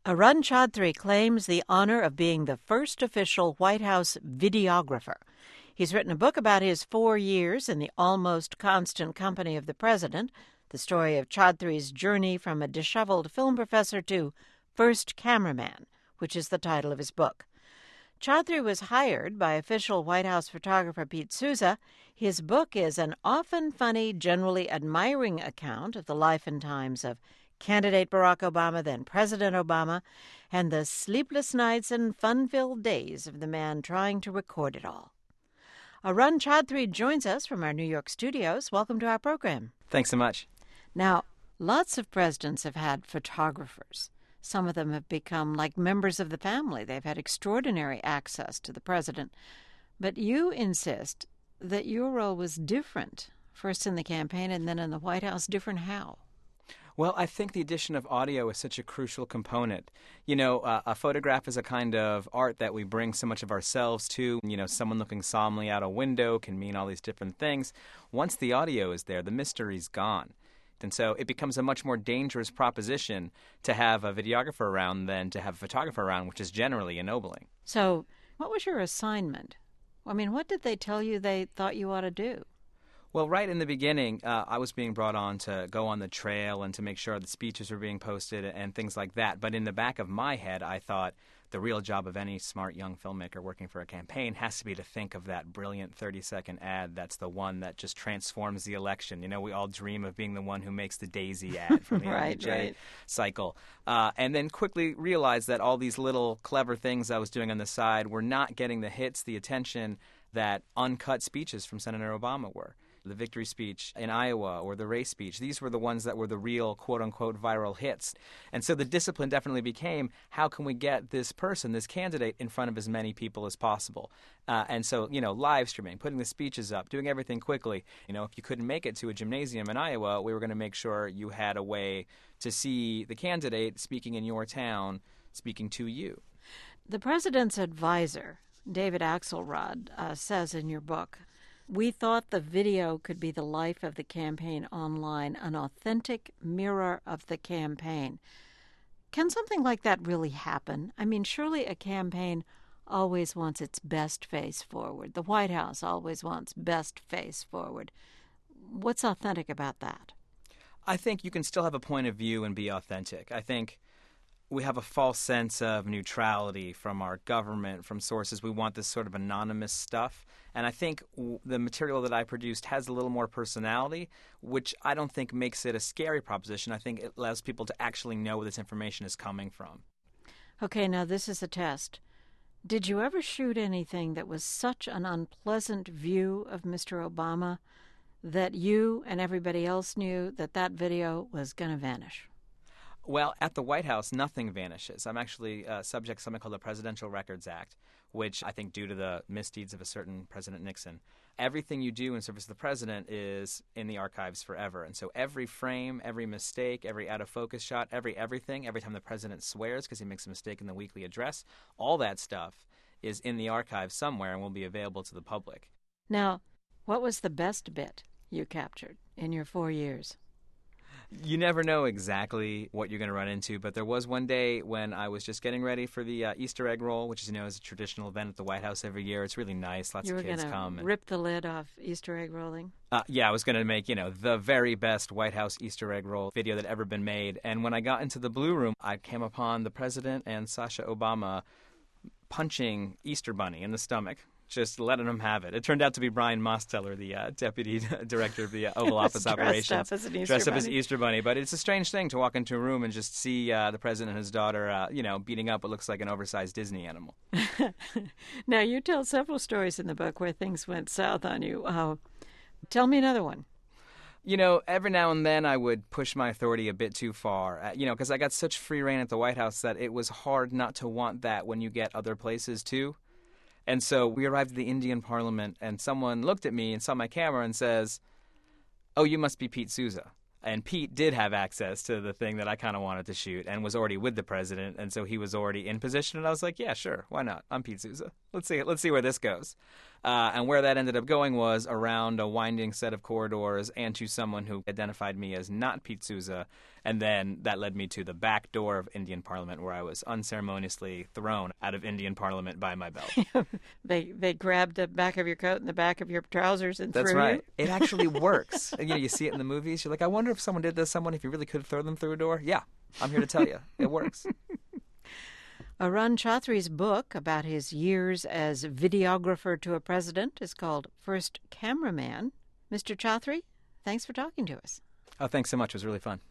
Arun Chaudhary claims the honor of being the first official White House videographer. He's written a book about his 4 years in the almost constant company of the president, the story of Chaudhary's journey from a disheveled film professor to first cameraman, which is the title of his book. Chaudhary was hired by official White House photographer Pete Souza. His book is an often funny, generally admiring account of the life and times of candidate Barack Obama, then President Obama, and the sleepless nights and fun-filled days of the man trying to record it all. Arun Chaudhary joins us from our New York studios. Welcome to our program. Thanks so much. Now, lots of presidents have had photographers. Some of them have become like members of the family. They've had extraordinary access to the president. But you insist that your role was different, first in the campaign and then in the White House. Different how? Well, I think the addition of audio is such a crucial component. You know, a photograph is a kind of art that we bring so much of ourselves to. You know, someone looking solemnly out a window can mean all these different things. Once the audio is there, the mystery's gone. And so it becomes a much more dangerous proposition to have a videographer around than to have a photographer around, which is generally ennobling. So what was your assignment? I mean, what did they tell you they thought you ought to do? Well, right in the beginning, I was being brought on to go on the trail and to make sure the speeches were being posted and things like that. But in the back of my head, I thought the real job of any smart young filmmaker working for a campaign has to be to think of that brilliant 30-second ad that's the one that just transforms the election. You know, we all dream of being the one who makes the Daisy ad from the right. cycle. And then quickly realized that all these little clever things I was doing on the side were not getting the hits, the attention that uncut speeches from Senator Obama were. The victory speech in Iowa or the race speech, these were the ones that were the real quote-unquote viral hits. And so the discipline definitely became, how can we get this person, this candidate, in front of as many people as possible? And so, you know, live streaming, putting the speeches up, doing everything quickly. You know, if you couldn't make it to a gymnasium in Iowa, we were going to make sure you had a way to see the candidate speaking in your town, speaking to you. The president's advisor, David Axelrod, says in your book, "We thought the video could be the life of the campaign online, an authentic mirror of the campaign." Can something like that really happen? I mean, surely a campaign always wants its best face forward. The White House always wants best face forward. What's authentic about that? I think you can still have a point of view and be authentic. I think we have a false sense of neutrality from our government, from sources. We want this sort of anonymous stuff. And I think the material that I produced has a little more personality, which I don't think makes it a scary proposition. I think it allows people to actually know where this information is coming from. Okay, now this is a test. Did you ever shoot anything that was such an unpleasant view of Mr. Obama that you and everybody else knew that that video was going to vanish? Well, at the White House, nothing vanishes. I'm actually subject to something called the Presidential Records Act, which I think due to the misdeeds of a certain President Nixon, everything you do in service of the president is in the archives forever. And so every frame, every mistake, every out-of-focus shot, everything, every time the president swears because he makes a mistake in the weekly address, all that stuff is in the archives somewhere and will be available to the public. Now, what was the best bit you captured in your 4 years? You never know exactly what you're going to run into, but there was one day when I was just getting ready for the Easter egg roll, which, you know, is a traditional event at the White House every year. It's really nice. Lots of kids come. You were going to rip the lid off Easter egg rolling? Yeah, I was going to make, you know, the very best White House Easter egg roll video that ever been made. And when I got into the Blue Room, I came upon the president and Sasha Obama punching Easter Bunny in the stomach. Just letting them have it. It turned out to be Brian Mosteller, the deputy director of the Oval Office operations. Dressed up as an Easter bunny. But it's a strange thing to walk into a room and just see the president and his daughter, beating up what looks like an oversized Disney animal. Now, you tell several stories in the book where things went south on you. Tell me another one. You know, every now and then I would push my authority a bit too far, because I got such free reign at the White House that it was hard not to want that when you get other places, too. And so we arrived at the Indian Parliament, and someone looked at me and saw my camera and says, "Oh, you must be Pete Souza." And Pete did have access to the thing that I kind of wanted to shoot and was already with the president, and so he was already in position. And I was like, yeah, sure, why not? I'm Pete Souza. Let's see where this goes. And where that ended up going was around a winding set of corridors and to someone who identified me as not Pete Souza. And then that led me to the back door of Indian Parliament, where I was unceremoniously thrown out of Indian Parliament by my belt. They grabbed the back of your coat and the back of your trousers and That's threw right. you? It actually works. You see it in the movies. You're like, I wonder if someone did this, if you really could throw them through a door. Yeah, I'm here to tell you. It works. Arun Chauthry's book about his years as videographer to a president is called First Cameraman. Mr. Chauthry, thanks for talking to us. Oh, thanks so much. It was really fun.